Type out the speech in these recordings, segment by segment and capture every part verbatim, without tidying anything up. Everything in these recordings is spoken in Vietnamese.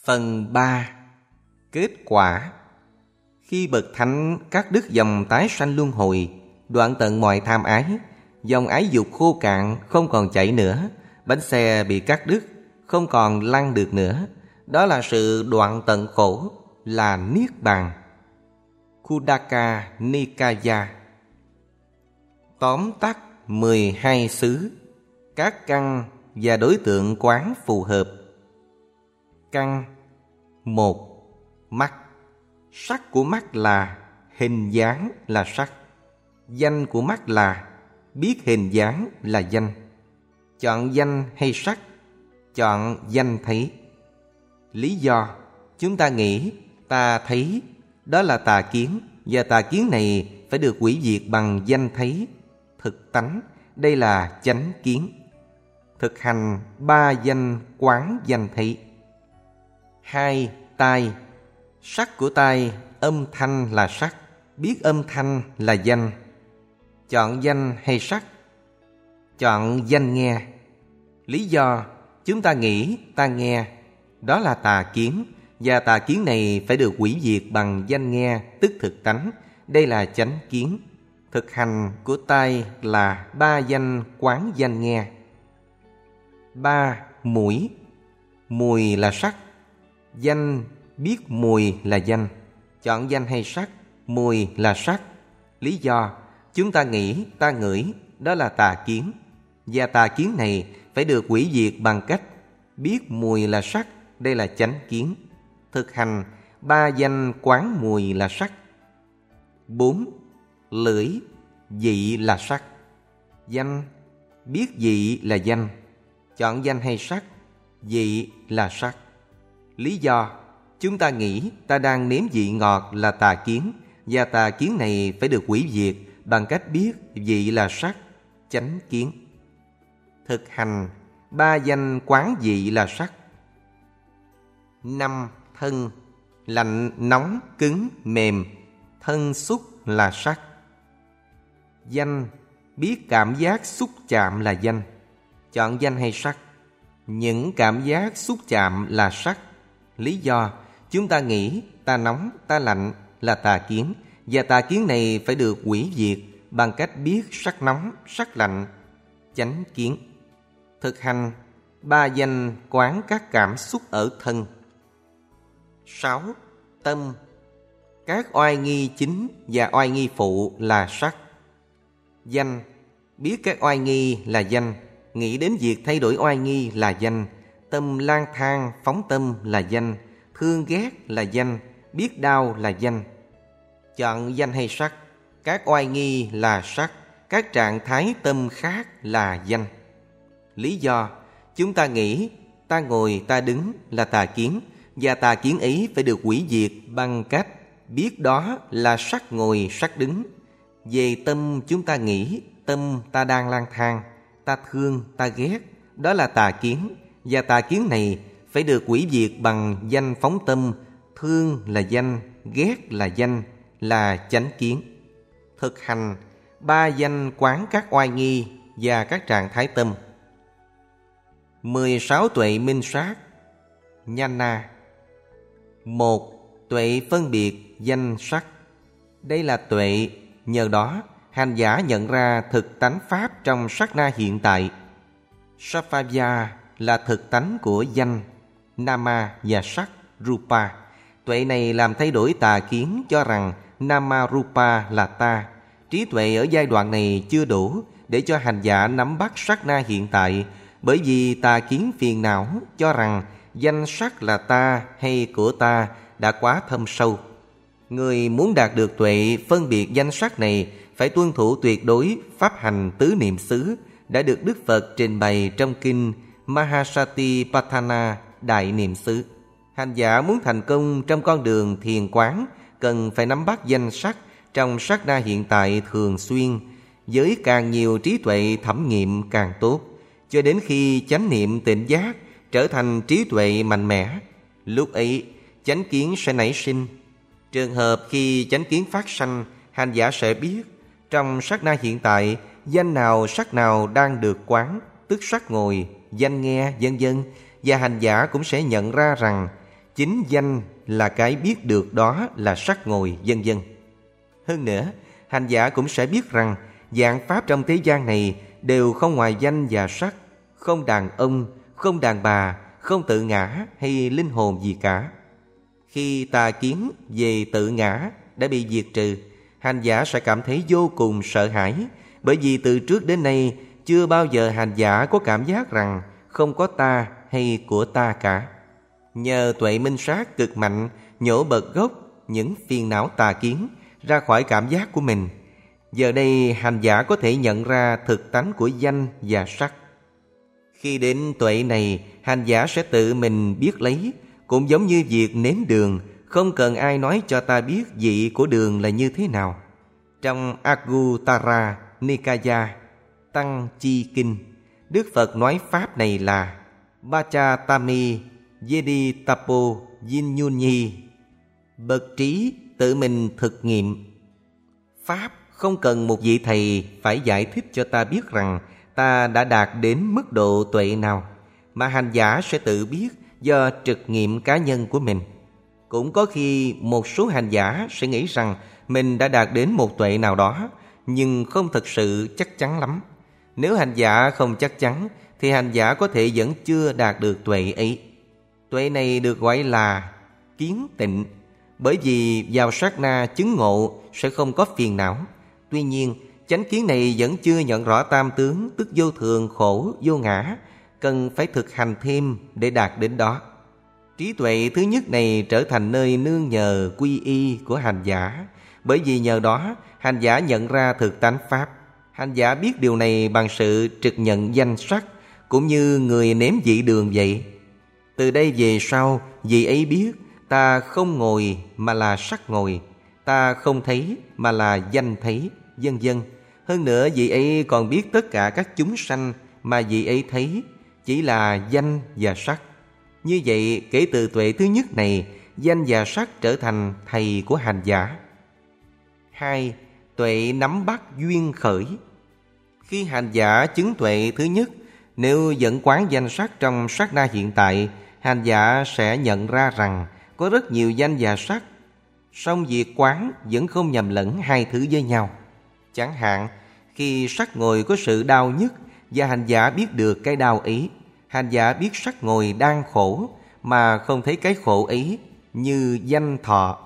Phần ba. Kết quả. Khi bậc thánh cắt đứt dòng tái sanh luân hồi, đoạn tận mọi tham ái, dòng ái dục khô cạn không còn chảy nữa, bánh xe bị cắt đứt, không còn lăn được nữa. Đó là sự đoạn tận khổ, là Niết Bàn. Khuddaka Nikaya. Tóm tắt mười hai xứ, các căn và đối tượng quán phù hợp. Căn. Một. Mắt. Sắc của mắt là hình dáng là sắc. Danh của mắt là biết hình dáng là danh. Chọn danh hay sắc? Chọn danh thấy. Lý do chúng ta nghĩ, ta thấy, đó là tà kiến, và tà kiến này phải được hủy diệt bằng danh thấy. Thực tánh, đây là chánh kiến. Thực hành ba danh quán danh thấy. Hai. Tai. Sắc của tai, âm thanh là sắc, biết âm thanh là danh. Chọn danh hay sắc? Chọn danh nghe. Lý do chúng ta nghĩ, ta nghe, đó là tà kiến, và tà kiến này phải được hủy diệt bằng danh nghe, tức thực tánh. Đây là chánh kiến. Thực hành của tai là ba danh quán danh nghe. Ba. Mũi. Mùi là sắc. Danh, biết mùi là danh. Chọn danh hay sắc? Mùi là sắc. Lý do chúng ta nghĩ, ta ngửi, đó là tà kiến, và tà kiến này phải được hủy diệt bằng cách biết mùi là sắc. Đây là chánh kiến. Thực hành ba danh quán mùi là sắc. Bốn. Lưỡi. Vị là sắc. Danh, biết vị là danh. Chọn danh hay sắc? Vị là sắc. Lý do chúng ta nghĩ, ta đang nếm vị ngọt là tà kiến, và tà kiến này phải được hủy diệt bằng cách biết vị là sắc. Chánh kiến. Thực hành ba danh quán vị là sắc. Năm. Thân. Lạnh, nóng, cứng, mềm. Thân xúc là sắc. Danh, biết cảm giác xúc chạm là danh. Chọn danh hay sắc? Những cảm giác xúc chạm là sắc. Lý do chúng ta nghĩ, ta nóng, ta lạnh là tà kiến, và tà kiến này phải được hủy diệt bằng cách biết sắc nóng, sắc lạnh. Chánh kiến. Thực hành ba danh quán các cảm xúc ở thân. Sáu. Tâm. Các oai nghi chính và oai nghi phụ là sắc. Danh, biết các oai nghi là danh, nghĩ đến việc thay đổi oai nghi là danh. Tâm lang thang phóng tâm là danh. Thương ghét là danh, biết đau là danh. Chọn danh hay sắc? Các oai nghi là sắc, các trạng thái tâm khác là danh. Lý do chúng ta nghĩ, ta ngồi, ta đứng là tà kiến, và tà kiến ấy phải được hủy diệt bằng cách biết đó là sắc ngồi, sắc đứng. Về tâm chúng ta nghĩ, tâm ta đang lang thang, ta thương, ta ghét, đó là tà kiến, và tà kiến này phải được hủy diệt bằng danh phóng tâm. Thương là danh, ghét là danh, là chánh kiến. Thực hành ba danh quán các oai nghi và các trạng thái tâm. Mười sáu tuệ minh sát. Nhana. Một. Tuệ phân biệt danh sắc. Đây là tuệ, nhờ đó hành giả nhận ra thực tánh pháp trong sát na hiện tại. Sappaya là thực tánh của danh, Nama và sắc, Rupa. Tuệ này làm thay đổi tà kiến cho rằng Nama Rupa là ta. Trí tuệ ở giai đoạn này chưa đủ để cho hành giả nắm bắt sát na hiện tại, bởi vì tà kiến phiền não cho rằng danh sắc là ta hay của ta đã quá thâm sâu. Người muốn đạt được tuệ phân biệt danh sắc này phải tuân thủ tuyệt đối pháp hành tứ niệm xứ đã được Đức Phật trình bày trong kinh Mahasatipatthana Đại Niệm xứ. Hành giả muốn thành công trong con đường thiền quán cần phải nắm bắt danh sắc trong sát na hiện tại thường xuyên, với càng nhiều trí tuệ thẩm nghiệm càng tốt, cho đến khi chánh niệm tỉnh giác trở thành trí tuệ mạnh mẽ. Lúc ấy chánh kiến sẽ nảy sinh. Trường hợp khi chánh kiến phát sanh, hành giả sẽ biết trong sát na hiện tại danh nào sắc nào đang được quán, tức sắc ngồi, danh nghe, vân vân, và hành giả cũng sẽ nhận ra rằng Chính danh là cái biết được đó là sắc ngồi, vân vân. Hơn nữa, hành giả cũng sẽ biết rằng vạn pháp trong thế gian này đều không ngoài danh và sắc, không đàn ông, không đàn bà, không tự ngã hay linh hồn gì cả. Khi tà kiến về tự ngã đã bị diệt trừ, hành giả sẽ cảm thấy vô cùng sợ hãi, bởi vì từ trước đến nay chưa bao giờ hành giả có cảm giác rằng không có ta hay của ta cả. Nhờ tuệ minh sát cực mạnh nhổ bật gốc những phiền não tà kiến ra khỏi cảm giác của mình. Giờ đây hành giả có thể nhận ra thực tánh của danh và sắc. Khi đến tuệ này, hành giả sẽ tự mình biết lấy, cũng giống như việc nếm đường, không cần ai nói cho ta biết vị của đường là như thế nào. Trong Anguttara Nikaya Tăng Chi Kinh, Đức Phật nói pháp này là Bachatami Yeditapo Vinyunyi, bậc trí tự mình thực nghiệm. Pháp không cần một vị thầy phải giải thích cho ta biết rằng ta đã đạt đến mức độ tuệ nào, mà hành giả sẽ tự biết do trực nghiệm cá nhân của mình. Cũng có khi một số hành giả sẽ nghĩ rằng mình đã đạt đến một tuệ nào đó, nhưng không thực sự chắc chắn lắm. Nếu hành giả không chắc chắn thì hành giả có thể vẫn chưa đạt được tuệ ấy. Tuệ này được gọi là kiến tịnh, bởi vì vào sát na chứng ngộ sẽ không có phiền não. Tuy nhiên, chánh kiến này vẫn chưa nhận rõ tam tướng, tức vô thường, khổ, vô ngã, cần phải thực hành thêm để đạt đến đó. Trí tuệ thứ nhất này trở thành nơi nương nhờ quy y của hành giả, bởi vì nhờ đó hành giả nhận ra thực tánh pháp. Hành giả biết điều này bằng sự trực nhận danh sắc, cũng như người nếm vị đường vậy. Từ đây về sau, vị ấy biết ta không ngồi mà là sắc ngồi, ta không thấy mà là danh thấy, vân vân. Hơn nữa vị ấy còn biết tất cả các chúng sanh mà vị ấy thấy chỉ là danh và sắc. Như vậy, kể từ tuệ thứ nhất này, danh và sắc trở thành thầy của hành giả. Hai, tuệ nắm bắt duyên khởi. Khi hành giả chứng tuệ thứ nhất, nếu vẫn quán danh sắc trong sát na hiện tại, hành giả sẽ nhận ra rằng có rất nhiều danh và sắc, song việc quán vẫn không nhầm lẫn hai thứ với nhau. Chẳng hạn, khi sắc ngồi có sự đau nhức và hành giả biết được cái đau ấy, hành giả biết sắc ngồi đang khổ mà không thấy cái khổ ấy như danh thọ.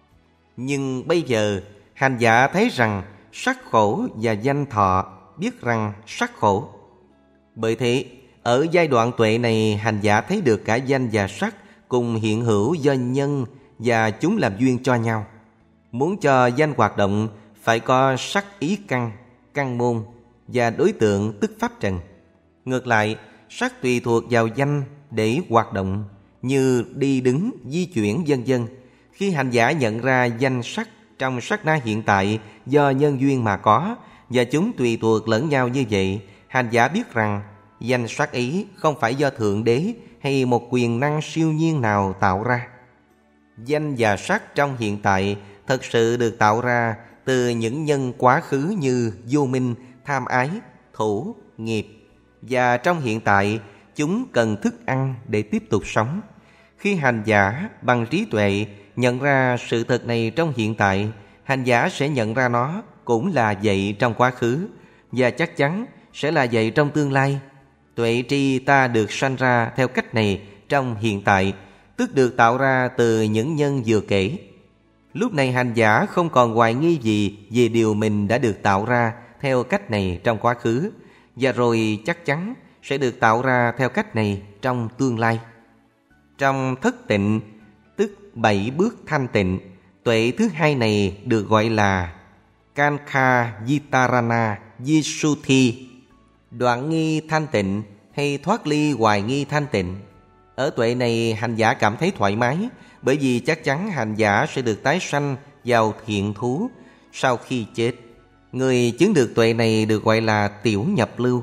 Nhưng bây giờ hành giả thấy rằng sắc khổ và danh thọ, biết rằng sắc khổ. Bởi thế, ở giai đoạn tuệ này, hành giả thấy được cả danh và sắc cùng hiện hữu do nhân và chúng làm duyên cho nhau. Muốn cho danh hoạt động phải có sắc ý căn, căn môn và đối tượng tức pháp trần. Ngược lại, sắc tùy thuộc vào danh để hoạt động, như đi đứng, di chuyển vân vân. Khi hành giả nhận ra danh sắc trong sát na hiện tại do nhân duyên mà có, và chúng tùy thuộc lẫn nhau như vậy, hành giả biết rằng danh sắc ấy không phải do Thượng Đế hay một quyền năng siêu nhiên nào tạo ra. Danh và sắc trong hiện tại thật sự được tạo ra từ những nhân quá khứ như vô minh, tham ái, thủ, nghiệp. Và trong hiện tại, chúng cần thức ăn để tiếp tục sống. Khi hành giả bằng trí tuệ nhận ra sự thật này trong hiện tại, hành giả sẽ nhận ra nó cũng là vậy trong quá khứ, và chắc chắn sẽ là vậy trong tương lai. Tuệ tri ta được sanh ra theo cách này trong hiện tại, tức được tạo ra từ những nhân vừa kể. Lúc này hành giả không còn hoài nghi gì về điều mình đã được tạo ra theo cách này trong quá khứ, và rồi chắc chắn sẽ được tạo ra theo cách này trong tương lai. Trong thất tịnh, tức bảy bước thanh tịnh, tuệ thứ hai này được gọi là Kankha Vitarana Visuddhi, đoạn nghi thanh tịnh hay thoát ly hoài nghi thanh tịnh. Ở tuệ này hành giả cảm thấy thoải mái, bởi vì chắc chắn hành giả sẽ được tái sanh vào thiện thú sau khi chết. Người chứng được tuệ này được gọi là tiểu nhập lưu.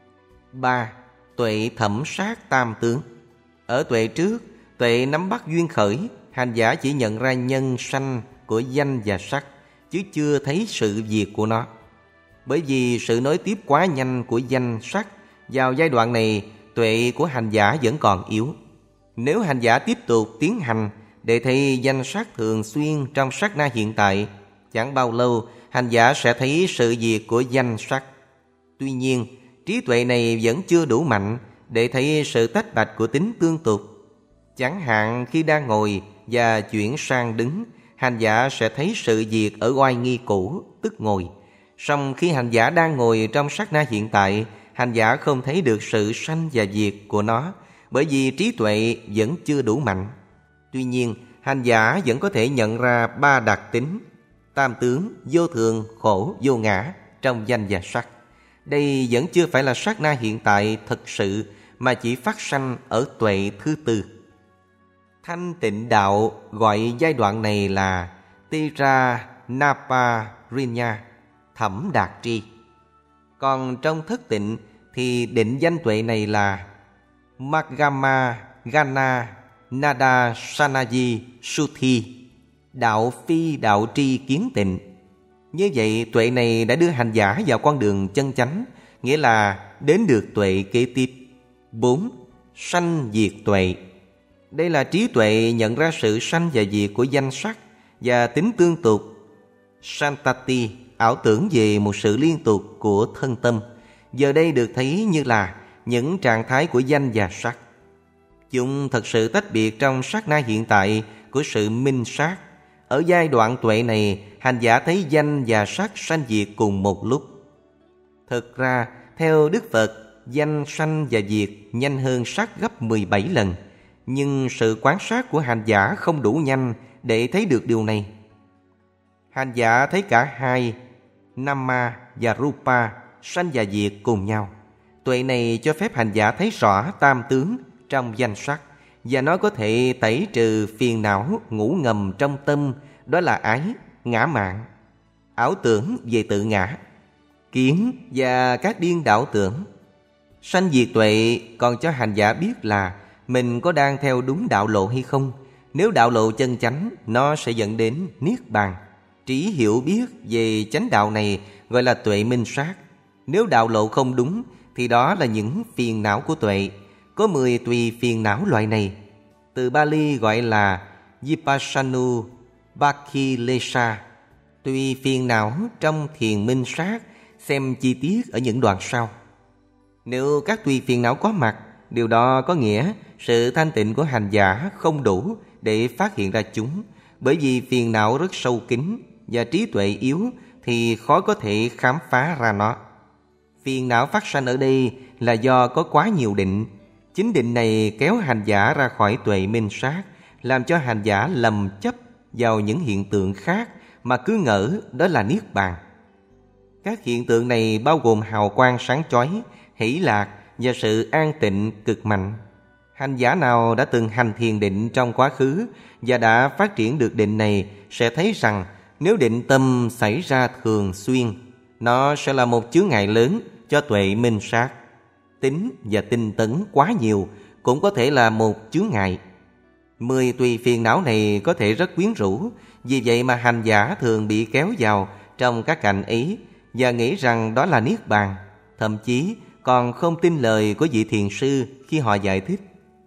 Ba, tuệ thẩm sát tam tướng. Ở tuệ trước, tuệ nắm bắt duyên khởi, hành giả chỉ nhận ra nhân sanh của danh và sắc, chứ chưa thấy sự việc của nó. Bởi vì sự nối tiếp quá nhanh của danh sắc, vào giai đoạn này tuệ của hành giả vẫn còn yếu. Nếu hành giả tiếp tục tiến hành để thấy danh sắc thường xuyên trong sát na hiện tại, chẳng bao lâu hành giả sẽ thấy sự diệt của danh sắc. Tuy nhiên, trí tuệ này vẫn chưa đủ mạnh để thấy sự tách bạch của tính tương tục. Chẳng hạn khi đang ngồi và chuyển sang đứng, hành giả sẽ thấy sự diệt ở oai nghi cũ, tức ngồi. Song khi hành giả đang ngồi trong sát na hiện tại, hành giả không thấy được sự sanh và diệt của nó, bởi vì trí tuệ vẫn chưa đủ mạnh. Tuy nhiên, hành giả vẫn có thể nhận ra ba đặc tính: tam tướng, vô thường, khổ, vô ngã trong danh và sắc. Đây vẫn chưa phải là sát na hiện tại thực sự, mà chỉ phát sanh ở tuệ thứ tư. Thanh tịnh đạo gọi giai đoạn này là Tira Napa Rinya, thẩm đạt tri. Còn trong thất tịnh thì định danh tuệ này là Magama Gana Nada Sanaji Suthi, đạo phi đạo tri kiến tịnh. Như vậy tuệ này đã đưa hành giả vào con đường chân chánh, nghĩa là đến được tuệ kế tiếp. Bốn. Sanh diệt tuệ. Đây là trí tuệ nhận ra sự sanh và diệt của danh sắc và tính tương tục. Santati, ảo tưởng về một sự liên tục của thân tâm, giờ đây được thấy như là những trạng thái của danh và sắc. Chúng thật sự tách biệt trong sát na hiện tại của sự minh sát. Ở giai đoạn tuệ này, hành giả thấy danh và sắc sanh diệt cùng một lúc. Thực ra, theo Đức Phật, danh sanh và diệt nhanh hơn sắc gấp mười bảy lần. Nhưng sự quan sát của hành giả không đủ nhanh để thấy được điều này. Hành giả thấy cả hai, Nama và Rupa, sanh và diệt cùng nhau. Tuệ này cho phép hành giả thấy rõ tam tướng trong danh sắc, và nó có thể tẩy trừ phiền não ngủ ngầm trong tâm, đó là ái, ngã mạn, ảo tưởng về tự ngã, kiến và các điên đảo tưởng. Sanh diệt tuệ còn cho hành giả biết là mình có đang theo đúng đạo lộ hay không. Nếu đạo lộ chân chánh, nó sẽ dẫn đến niết bàn. Trí hiểu biết về chánh đạo này gọi là tuệ minh sát. Nếu đạo lộ không đúng thì đó là những phiền não của tuệ. Có mười tùy phiền não loại này. Từ Bali gọi là Vipassanu Bakhilesa. Tùy phiền não trong thiền minh sát, xem chi tiết ở những đoạn sau. Nếu các tùy phiền não có mặt, điều đó có nghĩa sự thanh tịnh của hành giả không đủ để phát hiện ra chúng. Bởi vì phiền não rất sâu kín và trí tuệ yếu thì khó có thể khám phá ra nó. Phiền não phát sanh ở đây là do có quá nhiều định. Chính định này kéo hành giả ra khỏi tuệ minh sát, làm cho hành giả lầm chấp vào những hiện tượng khác mà cứ ngỡ đó là niết bàn. Các hiện tượng này bao gồm hào quang sáng chói, hỷ lạc và sự an tịnh cực mạnh. Hành giả nào đã từng hành thiền định trong quá khứ và đã phát triển được định này sẽ thấy rằng nếu định tâm xảy ra thường xuyên, nó sẽ là một chướng ngại lớn cho tuệ minh sát. Tính và tinh tấn quá nhiều cũng có thể là một chướng ngại. Mười tùy phiền não này có thể rất quyến rũ, vì vậy mà hành giả thường bị kéo vào trong các cảnh ấy và nghĩ rằng đó là niết bàn, thậm chí còn không tin lời của vị thiền sư khi họ giải thích.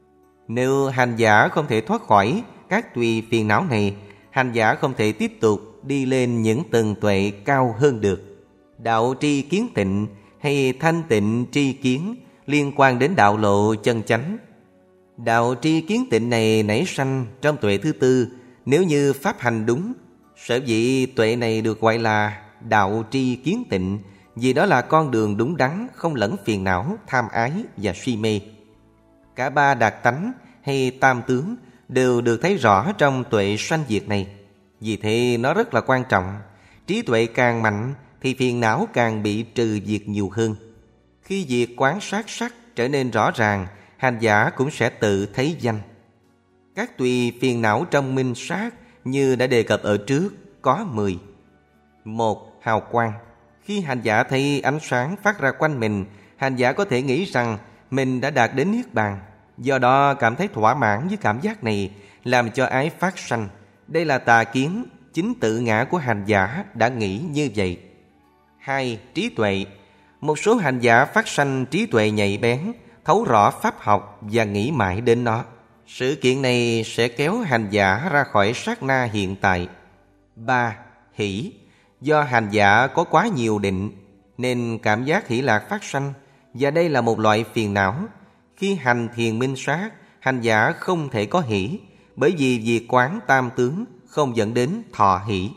Nếu hành giả không thể thoát khỏi các tùy phiền não này, hành giả không thể tiếp tục đi lên những tầng tuệ cao hơn được. Đạo tri kiến tịnh hay thanh tịnh tri kiến liên quan đến đạo lộ chân chánh. Đạo tri kiến tịnh này nảy sanh trong tuệ thứ tư nếu như pháp hành đúng. Sở dĩ tuệ này được gọi là đạo tri kiến tịnh vì đó là con đường đúng đắn, không lẫn phiền não, tham ái và si mê. Cả ba đặc tánh hay tam tướng đều được thấy rõ trong tuệ sanh diệt này. Vì thế nó rất là quan trọng. Trí tuệ càng mạnh thì phiền não càng bị trừ diệt nhiều hơn. Khi việc quán sát sắc trở nên rõ ràng, hành giả cũng sẽ tự thấy danh. Các tùy phiền não trong minh sát như đã đề cập ở trước có mười. Một. Hào quang. Khi hành giả thấy ánh sáng phát ra quanh mình, hành giả có thể nghĩ rằng mình đã đạt đến niết bàn. Do đó cảm thấy thỏa mãn với cảm giác này, làm cho ái phát sanh. Đây là tà kiến, chính tự ngã của hành giả đã nghĩ như vậy. Hai. Trí tuệ. Một số hành giả phát sanh trí tuệ nhạy bén, thấu rõ pháp học và nghĩ mãi đến nó. Sự kiện này sẽ kéo hành giả ra khỏi sát na hiện tại. Ba. Hỷ. Do hành giả có quá nhiều định nên cảm giác hỷ lạc phát sanh, và đây là một loại phiền não. Khi hành thiền minh sát, hành giả không thể có hỷ, bởi vì việc quán tam tướng không dẫn đến thọ hỷ.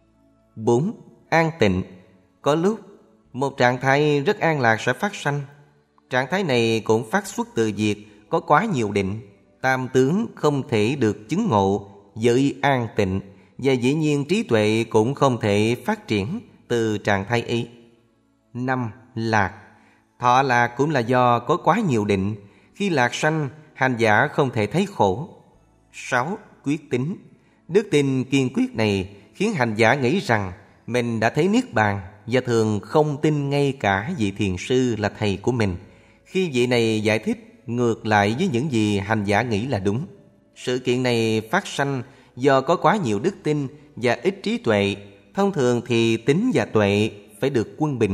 Bốn. An tịnh. Có lúc một trạng thái rất an lạc sẽ phát sanh. Trạng thái này cũng phát xuất từ việc có quá nhiều định. Tam tướng không thể được chứng ngộ với an tịnh, và dĩ nhiên trí tuệ cũng không thể phát triển từ trạng thái ấy. Năm. Lạc. Thọ lạc cũng là do có quá nhiều định. Khi lạc sanh, hành giả không thể thấy khổ. Sáu. Quyết tín. Đức tin kiên quyết này khiến hành giả nghĩ rằng mình đã thấy niết bàn, và thường không tin ngay cả vị thiền sư là thầy của mình khi vị này giải thích ngược lại với những gì hành giả nghĩ là đúng. Sự kiện này phát sanh do có quá nhiều đức tin và ít trí tuệ. Thông thường thì tín và tuệ phải được quân bình.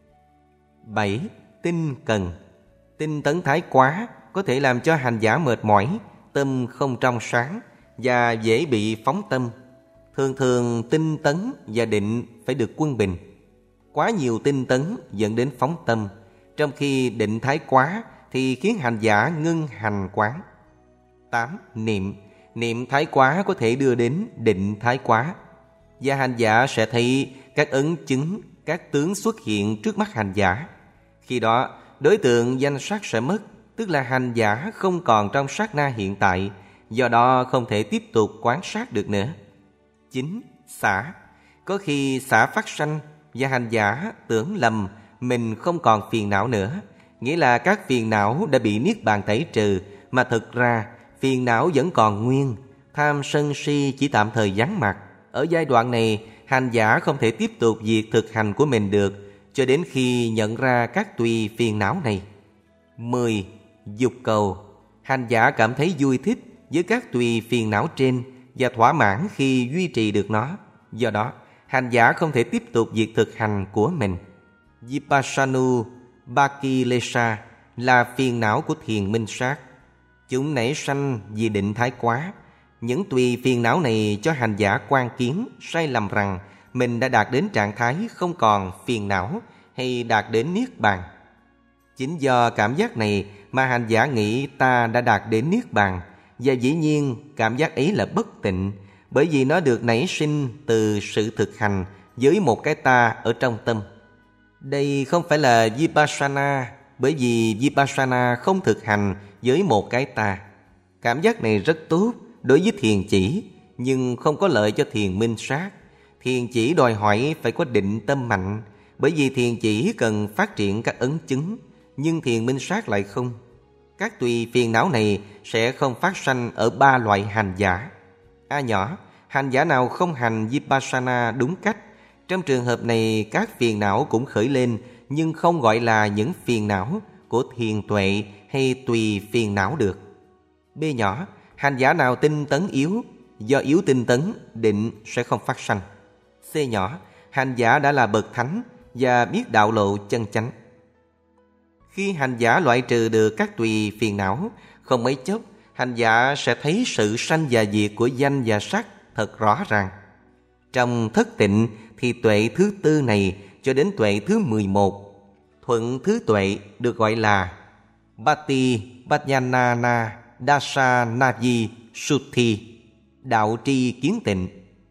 Bảy. Tinh cần. Tinh tấn thái quá có thể làm cho hành giả mệt mỏi, tâm không trong sáng và dễ bị phóng tâm. Thường thường tinh tấn và định phải được quân bình. Quá nhiều tinh tấn dẫn đến phóng tâm, trong khi định thái quá thì khiến hành giả ngưng hành quán. Tám. Niệm. Niệm thái quá có thể đưa đến định thái quá, và hành giả sẽ thấy các ấn chứng, các tướng xuất hiện trước mắt hành giả. Khi đó đối tượng danh sắc sẽ mất, tức là hành giả không còn trong sát na hiện tại, do đó không thể tiếp tục quan sát được nữa. Chín. Xả. Có khi xả phát sanh và hành giả tưởng lầm mình không còn phiền não nữa, nghĩa là các phiền não đã bị niết bàn tẩy trừ, mà thực ra phiền não vẫn còn nguyên. Tham sân si chỉ tạm thời vắng mặt. Ở giai đoạn này, hành giả không thể tiếp tục việc thực hành của mình được, cho đến khi nhận ra các tùy phiền não này. Mười. Dục cầu. Hành giả cảm thấy vui thích với các tùy phiền não trên và thỏa mãn khi duy trì được nó. Do đó, hành giả không thể tiếp tục việc thực hành của mình. Vipassanu Bakilesa là phiền não của thiền minh sát. Chúng nảy sanh vì định thái quá. Những tùy phiền não này cho hành giả quan kiến sai lầm rằng mình đã đạt đến trạng thái không còn phiền não hay đạt đến niết bàn. Chính do cảm giác này mà hành giả nghĩ ta đã đạt đến niết bàn, và dĩ nhiên cảm giác ấy là bất tịnh, bởi vì nó được nảy sinh từ sự thực hành với một cái ta ở trong tâm. Đây không phải là Vipassana, bởi vì Vipassana không thực hành với một cái ta. Cảm giác này rất tốt đối với thiền chỉ, nhưng không có lợi cho thiền minh sát. Thiền chỉ đòi hỏi phải có định tâm mạnh, bởi vì thiền chỉ cần phát triển các ấn chứng, nhưng thiền minh sát lại không. Các tùy phiền não này sẽ không phát sanh ở ba loại hành giả. A nhỏ, hành giả nào không hành Vipassana đúng cách, trong trường hợp này các phiền não cũng khởi lên, nhưng không gọi là những phiền não của thiền tuệ hay tùy phiền não được. B nhỏ, hành giả nào tinh tấn yếu, do yếu tinh tấn, định sẽ không phát sanh. C nhỏ, hành giả đã là bậc thánh và biết đạo lộ chân chánh. Khi hành giả loại trừ được các tùy phiền não, không mấy chốc hành giả sẽ thấy sự sanh và diệt của danh và sắc thật rõ ràng. Trong thất tịnh thì tuệ thứ tư này cho đến tuệ thứ mười một. Thuận thứ tuệ được gọi là Bhati Bhajanana Dasanavi Suthi, đạo tri kiến tịnh.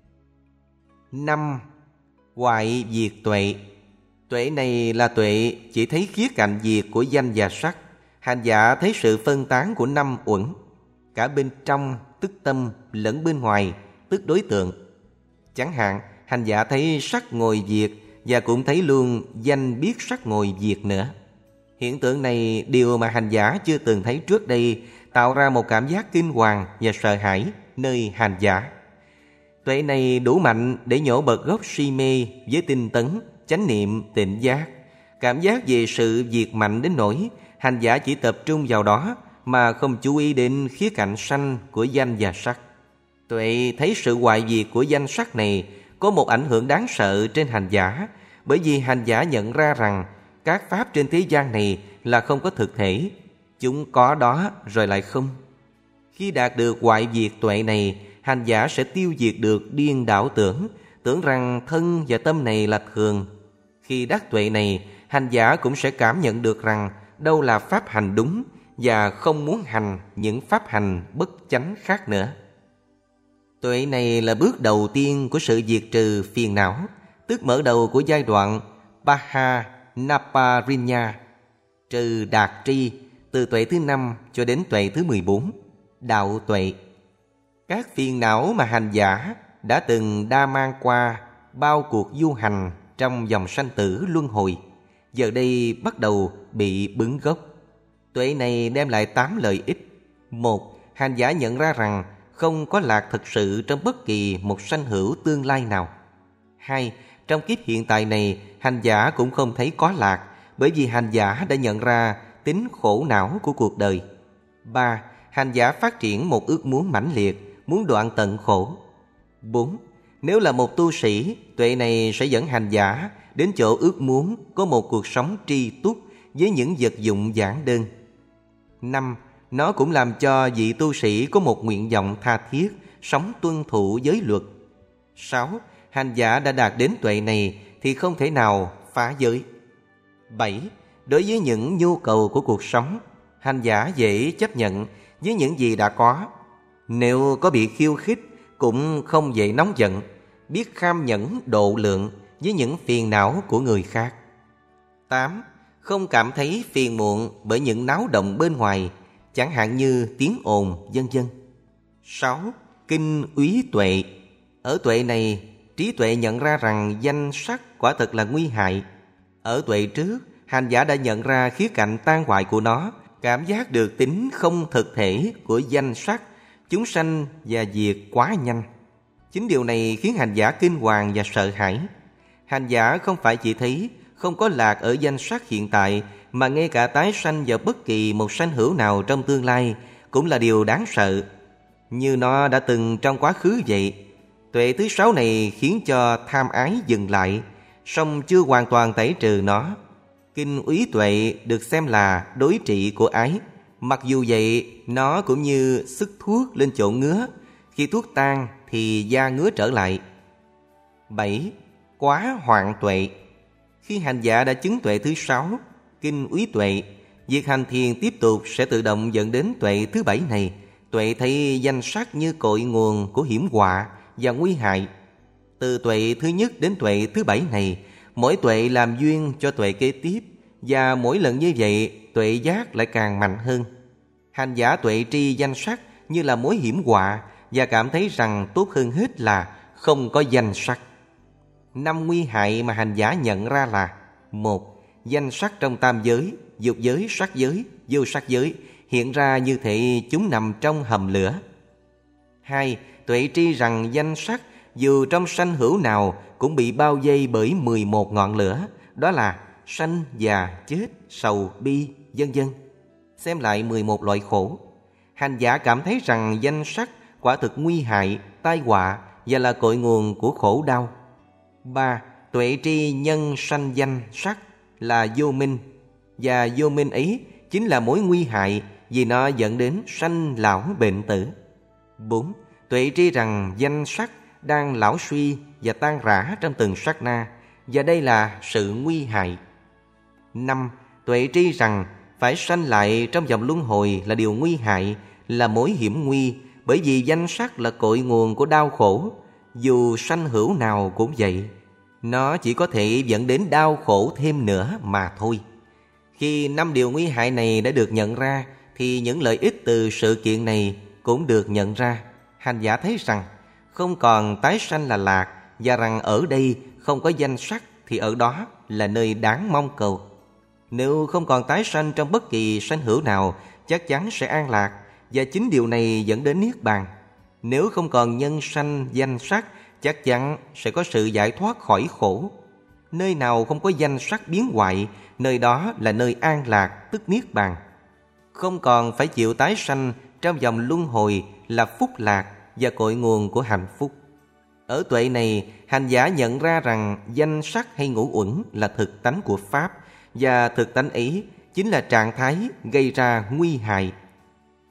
Năm. Hoại diệt tuệ. Tuệ này là tuệ chỉ thấy khía cạnh diệt của danh và sắc. Hành giả thấy sự phân tán của năm uẩn, cả bên trong tức tâm lẫn bên ngoài tức đối tượng. Chẳng hạn, hành giả thấy sắc ngồi diệt và cũng thấy luôn danh biết sắc ngồi diệt nữa. Hiện tượng này điều mà hành giả chưa từng thấy trước đây, tạo ra một cảm giác kinh hoàng và sợ hãi nơi hành giả. Tuệ này đủ mạnh để nhổ bật gốc si mê với tinh tấn, chánh niệm, tịnh giác. Cảm giác về sự diệt mạnh đến nỗi hành giả chỉ tập trung vào đó mà không chú ý đến khía cạnh sanh của danh và sắc. Tuệ thấy sự hoại diệt của danh sắc này có một ảnh hưởng đáng sợ trên hành giả, bởi vì hành giả nhận ra rằng các pháp trên thế gian này là không có thực thể. Chúng có đó rồi lại không. Khi đạt được hoại diệt tuệ này, hành giả sẽ tiêu diệt được điên đảo tưởng, tưởng rằng thân và tâm này là thường. Khi đắc tuệ này, hành giả cũng sẽ cảm nhận được rằng đâu là pháp hành đúng và không muốn hành những pháp hành bất chánh khác nữa. Tuệ này là bước đầu tiên của sự diệt trừ phiền não, tức mở đầu của giai đoạn Paha Naparinya, trừ đạt tri, từ tuệ thứ năm cho đến tuệ thứ mười bốn, đạo tuệ. Các phiền não mà hành giả đã từng đa mang qua bao cuộc du hành trong dòng sanh tử luân hồi, giờ đây bắt đầu bị bứng gốc. Tuệ này đem lại tám lợi ích. Một, hành giả nhận ra rằng không có lạc thực sự trong bất kỳ một sanh hữu tương lai nào. Hai, trong kiếp hiện tại này, hành giả cũng không thấy có lạc, bởi vì hành giả đã nhận ra tính khổ não của cuộc đời. Ba, hành giả phát triển một ước muốn mãnh liệt, muốn đoạn tận khổ. Bốn, nếu là một tu sĩ, tuệ này sẽ dẫn hành giả đến chỗ ước muốn có một cuộc sống tri túc với những vật dụng giản đơn. Năm, nó cũng làm cho vị tu sĩ có một nguyện vọng tha thiết, sống tuân thủ giới luật. Sáu, hành giả đã đạt đến tuệ này thì không thể nào phá giới. Bảy, đối với những nhu cầu của cuộc sống, hành giả dễ chấp nhận với những gì đã có. Nếu có bị khiêu khích cũng không dễ nóng giận, biết kham nhẫn độ lượng với những phiền não của người khác. Tám, không cảm thấy phiền muộn bởi những náo động bên ngoài, chẳng hạn như tiếng ồn, vân vân. Sáu, kinh úy tuệ. Ở tuệ này, trí tuệ nhận ra rằng danh sắc quả thật là nguy hại. Ở tuệ trước, hành giả đã nhận ra khía cạnh tan hoại của nó, cảm giác được tính không thực thể của danh sắc, chúng sanh và diệt quá nhanh. Chính điều này khiến hành giả kinh hoàng và sợ hãi. Hành giả không phải chỉ thấy không có lạc ở danh sắc hiện tại, mà ngay cả tái sanh vào bất kỳ một sanh hữu nào trong tương lai cũng là điều đáng sợ, như nó đã từng trong quá khứ vậy. Tuệ thứ sáu này khiến cho tham ái dừng lại, song chưa hoàn toàn tẩy trừ nó. Kinh úy tuệ được xem là đối trị của ái. Mặc dù vậy, nó cũng như sức thuốc lên chỗ ngứa, khi thuốc tan thì da ngứa trở lại. Bảy, quá hoạn tuệ. Khi hành giả đã chứng tuệ thứ sáu, kinh úy tuệ, việc hành thiền tiếp tục sẽ tự động dẫn đến tuệ thứ bảy này. Tuệ thấy danh sắc như cội nguồn của hiểm họa và nguy hại. Từ tuệ thứ nhất đến tuệ thứ bảy này, mỗi tuệ làm duyên cho tuệ kế tiếp, và mỗi lần như vậy, tuệ giác lại càng mạnh hơn. Hành giả tuệ tri danh sắc như là mối hiểm họa, và cảm thấy rằng tốt hơn hết là không có danh sắc. Năm nguy hại mà hành giả nhận ra là: một, danh sắc trong tam giới, dục giới, sắc giới, vô sắc giới hiện ra như thể chúng nằm trong hầm lửa. Hai, tuệ tri rằng danh sắc dù trong sanh hữu nào cũng bị bao vây bởi mười một ngọn lửa, đó là sanh, già, chết, sầu, bi, vân vân. Xem lại mười một loại khổ. Hành giả cảm thấy rằng danh sắc quả thực nguy hại, tai họa và là cội nguồn của khổ đau. Ba, tuệ tri nhân sanh danh sắc là vô minh, và vô minh ấy chính là mối nguy hại vì nó dẫn đến sanh lão bệnh tử. Bốn, tuệ tri rằng danh sắc đang lão suy và tan rã trong từng sát na, và đây là sự nguy hại. Năm, tuệ tri rằng phải sanh lại trong vòng luân hồi là điều nguy hại, là mối hiểm nguy, bởi vì danh sắc là cội nguồn của đau khổ. Dù sanh hữu nào cũng vậy, nó chỉ có thể dẫn đến đau khổ thêm nữa mà thôi. Khi năm điều nguy hại này đã được nhận ra, thì những lợi ích từ sự kiện này cũng được nhận ra. Hành giả thấy rằng không còn tái sanh là lạc, và rằng ở đây không có danh sắc thì ở đó là nơi đáng mong cầu. Nếu không còn tái sanh trong bất kỳ sanh hữu nào, chắc chắn sẽ an lạc, và chính điều này dẫn đến niết bàn. Nếu không còn nhân sanh danh sắc, chắc chắn sẽ có sự giải thoát khỏi khổ. Nơi nào không có danh sắc biến hoại, nơi đó là nơi an lạc, tức niết bàn. Không còn phải chịu tái sanh trong vòng luân hồi là phúc lạc và cội nguồn của hạnh phúc. Ở tuệ này, hành giả nhận ra rằng danh sắc hay ngũ uẩn là thực tánh của Pháp, và thực tánh ấy chính là trạng thái gây ra nguy hại.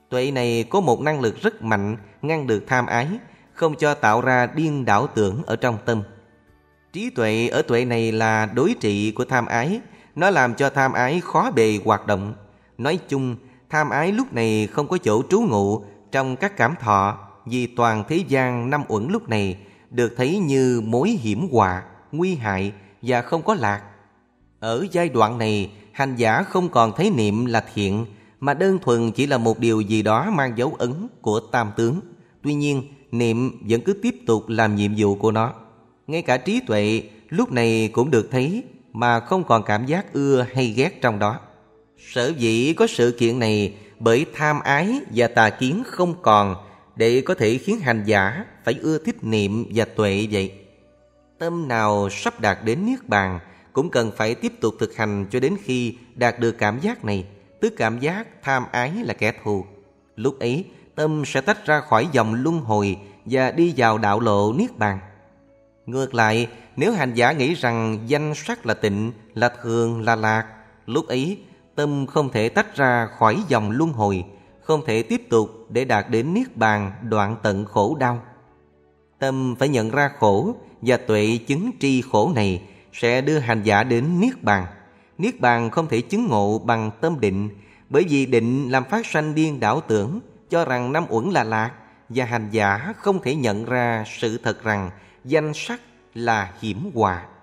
Tuệ này có một năng lực rất mạnh ngăn được tham ái, không cho tạo ra điên đảo tưởng ở trong tâm. Trí tuệ ở tuệ này là đối trị của tham ái, nó làm cho tham ái khó bề hoạt động. Nói chung, tham ái lúc này không có chỗ trú ngụ trong các cảm thọ, vì toàn thế gian năm uẩn lúc này được thấy như mối hiểm họa, nguy hại và không có lạc. Ở giai đoạn này, hành giả không còn thấy niệm là thiện, mà đơn thuần chỉ là một điều gì đó mang dấu ấn của tam tướng. Tuy nhiên, niệm vẫn cứ tiếp tục làm nhiệm vụ của nó. Ngay cả trí tuệ lúc này cũng được thấy mà không còn cảm giác ưa hay ghét trong đó. Sở dĩ có sự kiện này bởi tham ái và tà kiến không còn, để có thể khiến hành giả phải ưa thích niệm và tuệ vậy. Tâm nào sắp đạt đến Niết Bàn cũng cần phải tiếp tục thực hành cho đến khi đạt được cảm giác này, tức cảm giác tham ái là kẻ thù. Lúc ấy, tâm sẽ tách ra khỏi dòng luân hồi và đi vào đạo lộ Niết Bàn. Ngược lại, nếu hành giả nghĩ rằng danh sắc là tịnh, là thường, là lạc, lúc ấy tâm không thể tách ra khỏi dòng luân hồi, không thể tiếp tục để đạt đến Niết Bàn đoạn tận khổ đau. Tâm phải nhận ra khổ và tuệ chứng tri khổ này sẽ đưa hành giả đến Niết Bàn. Niết Bàn không thể chứng ngộ bằng tâm định, bởi vì định làm phát sanh điên đảo tưởng, cho rằng năm uẩn là lạc, và hành giả không thể nhận ra sự thật rằng danh sắc là hiểm họa.